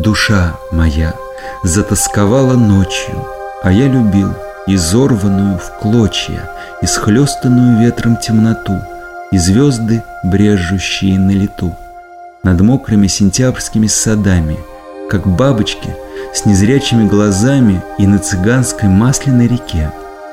Душа моя затосковала ночью, а я любил изорванную в клочья, исхлёстанную ветром темноту и звезды, брежущие на лету над мокрыми сентябрьскими садами, как бабочки с незрячими глазами и на цыганской масляной реке.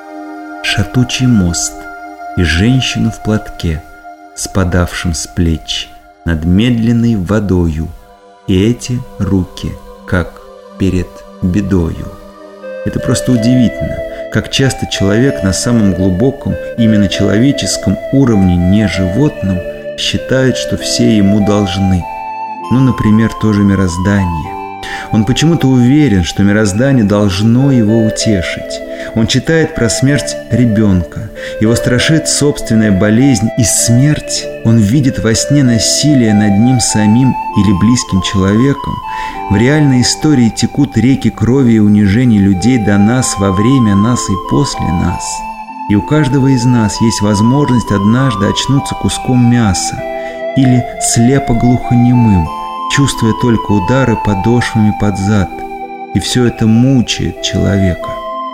Шатучий мост и женщину в платке, спадавшем с плеч над медленной водою, и эти руки, как перед бедою. Это просто удивительно, как часто человек на самом глубоком, именно человеческом уровне, не животном, считает, что все ему должны. Ну, например, тоже мироздание. Он почему-то уверен, что мироздание должно его утешить. Он читает про смерть ребенка. Его страшит собственная болезнь и смерть. Он видит во сне насилие над ним самим или близким человеком. В реальной истории текут реки крови и унижений людей до нас, во время нас и после нас. И у каждого из нас есть возможность однажды очнуться куском мяса или слепо-глухонемым, чувствуя только удары подошвами под зад. И все это мучает человека.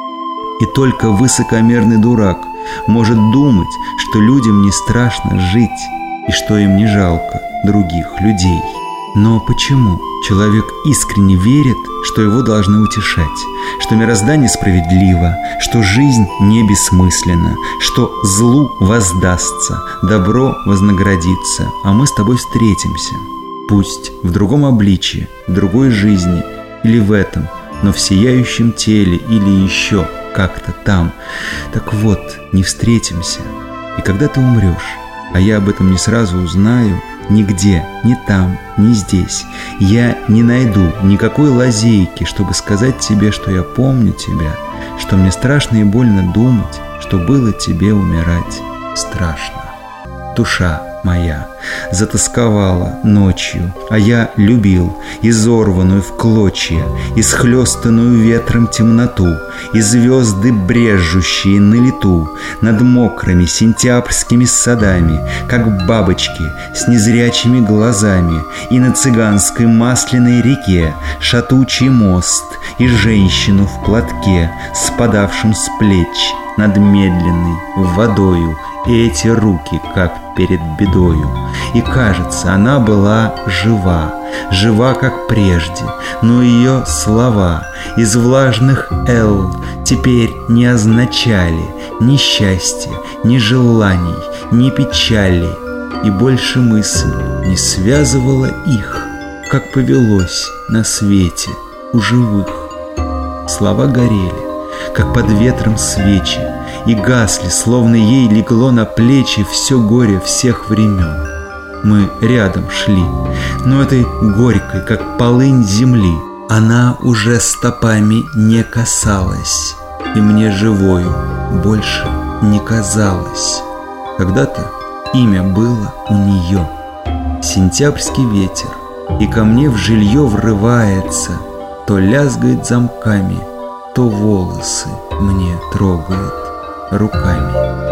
И только высокомерный дурак может думать, что людям не страшно жить и что им не жалко других людей. Но почему человек искренне верит, что его должны утешать, что мироздание справедливо, что жизнь не бессмысленна, что злу воздастся, добро вознаградится, а мы с тобой встретимся? Пусть в другом обличии, в другой жизни или в этом, но в сияющем теле или еще как-то там. Так вот, не встретимся. И когда ты умрешь, а я об этом не сразу узнаю, нигде, ни там, ни здесь, я не найду никакой лазейки, чтобы сказать тебе, что я помню тебя, что мне страшно и больно думать, что было тебе умирать страшно. Душа моя затосковала ночью, а я любил изорванную в клочья, исхлёстанную ветром темноту и звезды, брежущие на лету над мокрыми сентябрьскими садами, как бабочки с незрячими глазами, и на цыганской масляной реке шатучий мост и женщину в платке, спадавшем с плеч над медленной водою, и эти руки, как перед бедою. И кажется, она была жива, жива, как прежде, но ее слова из влажных «л» теперь не означали ни счастья, ни желаний, ни печали, и больше мысль не связывала их, как повелось на свете у живых. Слова горели, как под ветром свечи, и гасли, словно ей легло на плечи все горе всех времен. Мы рядом шли, но этой горькой, как полынь земли, она уже стопами не касалась, и мне живою больше не казалось. Когда-то имя было у нее — сентябрьский ветер, и ко мне в жилье врывается, то лязгает замками, то волосы мне трогает руками.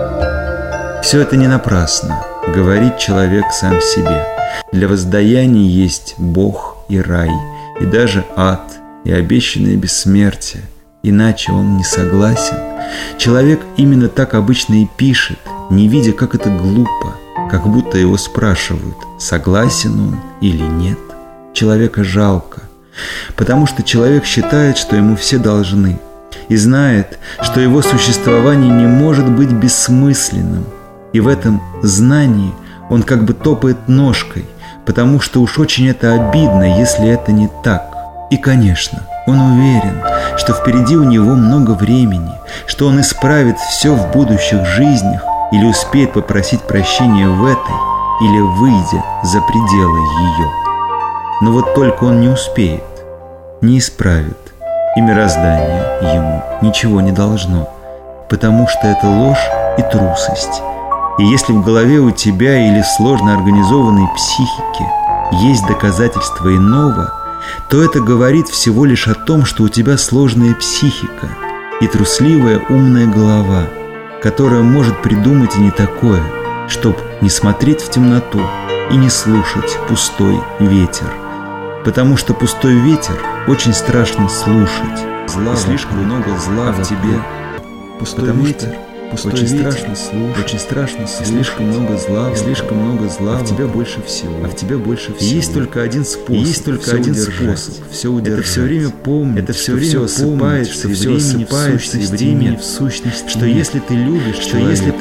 Все это не напрасно, говорит человек сам себе. Для воздаяния есть Бог и рай, и даже ад, и обещанное бессмертие. Иначе он не согласен. Человек именно так обычно и пишет, не видя, как это глупо, как будто его спрашивают, согласен он или нет. Человека жалко, потому что человек считает, что ему все должны, и знает, что его существование не может быть бессмысленным. И в этом знании он как бы топает ножкой, потому что уж очень это обидно, если это не так. И, конечно, он уверен, что впереди у него много времени, что он исправит все в будущих жизнях или успеет попросить прощения в этой, или выйдя за пределы ее. Но вот только он не успеет, не исправит, и мироздание ему ничего не должно, потому что это ложь и трусость. И если в голове у тебя или в сложно организованной психике есть доказательства иного, то это говорит всего лишь о том, что у тебя сложная психика и трусливая умная голова, которая может придумать и не такое, чтоб не смотреть в темноту и не слушать пустой ветер. Потому что пустой ветер очень страшно слушать. И слишком много зла в тебе. Пустой ветер очень страшно слушать. Слишком много зла, а в тебя больше всего. И есть только один способ, все удержать. Это все время помнить, это все осыпается, и времени в сущности, что если ты любишь человека,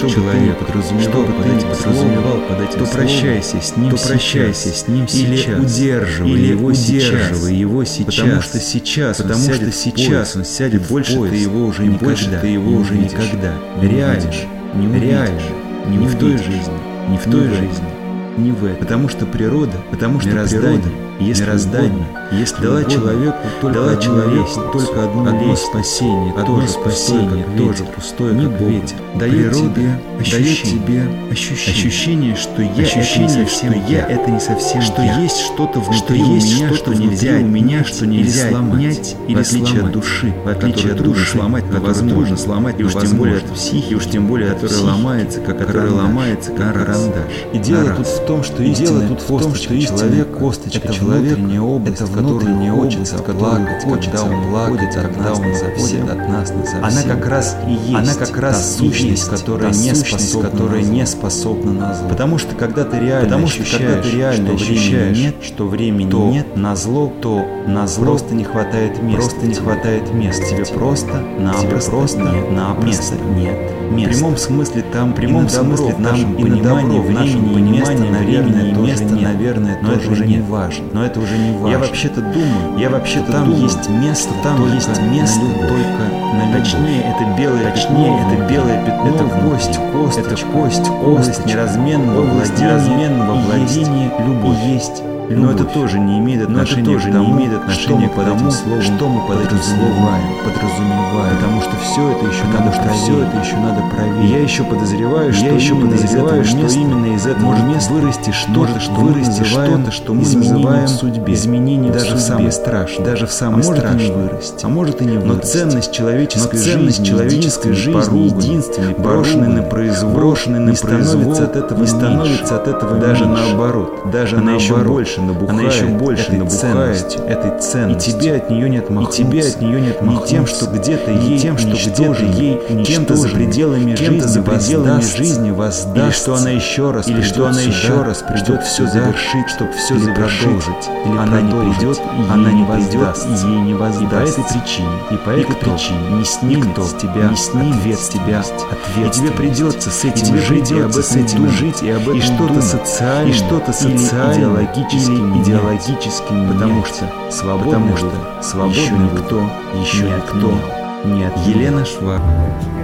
чтобы ты подразумевал под этим словом, то прощайся с ним или удерживай его сейчас, потому что сейчас он сядет в поезд, больше ты его уже никогда. Реально, не в той жизни, не в этой. Потому что природа, мироздание, если дала человеку только одно спасение, тоже пустое, как ветер. Дает тебе ощущение, что я это не совсем что я. Есть что-то внутри у меня, что нельзя сломать, или сломать от души, которую сломать невозможно, сломать, и уж тем более от психики, которая ломается, как карандаш. И дело тут в том, что истинная косточка человека, это внутренняя область, в которую хочется плакать, когда он заходит от нас назовсем. Она как раз и есть сущность, которая не способна на зло. Потому что когда ты реально ощущаешь, что времени нет, на зло просто не хватает места. Тебе просто-напросто нет. В прямом смысле там в нашем понимании времени и места, наверное, но это уже не важно. Я вообще-то думаю, там есть место только на любовь. Точнее, это белое пятно, это кость, область неразменного владения, любовь. Есть. Но это тоже не имеет отношения к тому, что мы под этим словом подразумеваем. Потому что все это еще надо проверить. Я еще подозреваю, что именно из этого может вырасти что-то, что мы называем судьбе. Изменение даже в самой страшной. А может и не вырасти. Но ценность человеческой жизни единственной, брошенной на произвол, не становится от этого даже наоборот. Она еще больше набухает этой ценностью. И тебе от нее не отмахнуться. Ни тем, что где-то ей кем-то за пределами жизни воздаст, или что она еще раз придет все завершить, чтобы все продолжить. Или она не придет, она не воздаст, и ей не воздаст. И по этой причине не снимет с тебя ответ. И тебе придется с этим жить, и об этом жить, и что-то социальное, или идеологическим, потому что свободный еще никто не отменял. Елена Шварц.